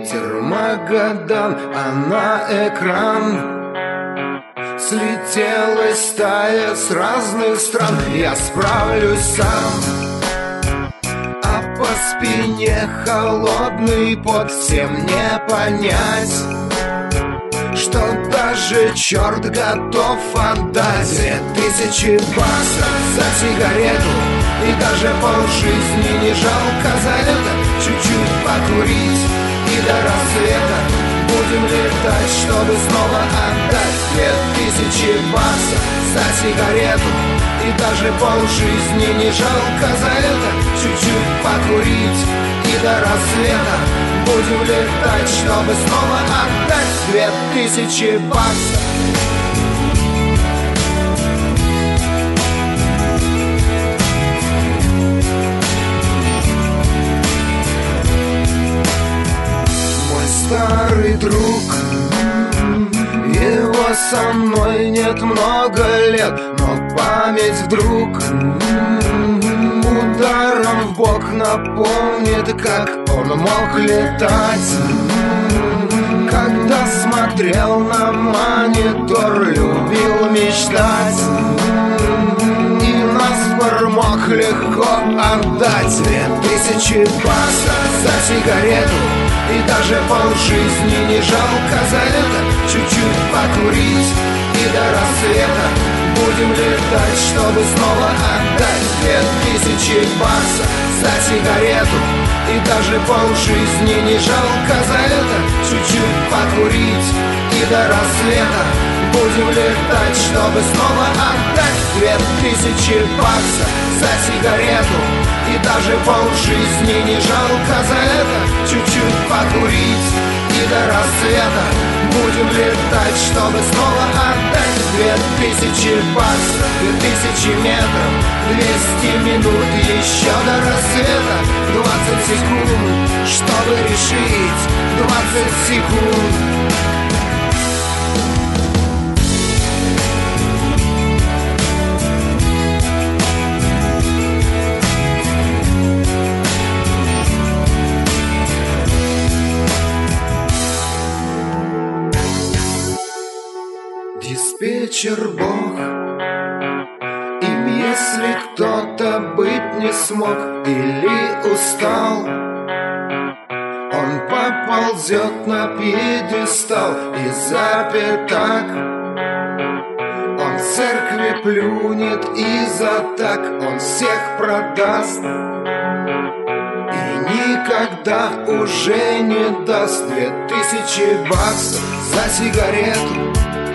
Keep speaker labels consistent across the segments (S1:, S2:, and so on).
S1: ветер Магадан, а на экран слетелась стая с разных стран. Я справлюсь сам, а по спине холодный пот. Всем не понять, что даже черт готов отдать 2000 баксов за сигарету, и даже полжизни не жалко за это. Чуть-чуть покурить и до рассвета будем летать, чтобы снова отдать 2000 баксов за сигарету, и даже полжизни не жалко за это. Чуть-чуть покурить и до рассвета будем летать, чтобы снова отдать 2000 баксов. Старый друг, его со мной нет много лет, но память вдруг ударом в бок напомнит, как он мог летать. Когда смотрел на монитор, любил мечтать, и наспор мог легко отдать 2000 баксов за сигарету, и даже полжизни не жалко за это. Чуть-чуть покурить и до рассвета будем летать, чтобы снова отдать 2000 баксов за сигарету, и даже полжизни не жалко за это. Чуть-чуть покурить и до рассвета будем летать, чтобы снова отдать 2000 баксов за сигарету, и даже полжизни не жалко за это. Чуть-чуть покурить и до рассвета будем летать, чтобы снова отдать 2000 баксов, 2000 метров, 200 минут еще до рассвета, 20 секунд, чтобы решить, 20 секунд. Диспетчер Бог, им если кто-то быть не смог или устал, он поползет на пьедестал и запятак. Он в церкви плюнет и за так он всех продаст, и никогда уже не даст 2000 баксов за сигарету.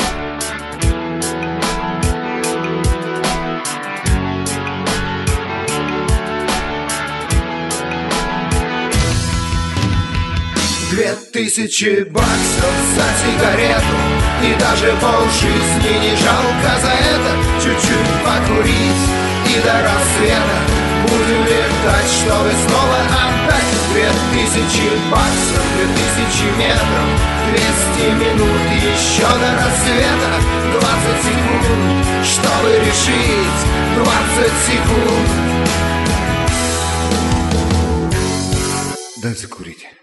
S1: Тысячи баксов за сигарету, и даже полжизни не жалко за это. Чуть-чуть покурить и до рассвета будем летать, чтобы снова отдать 2000 баксов, 2000 метров, 200 минут еще до рассвета, 20 секунд, чтобы решить, 20 секунд. Дай закурить.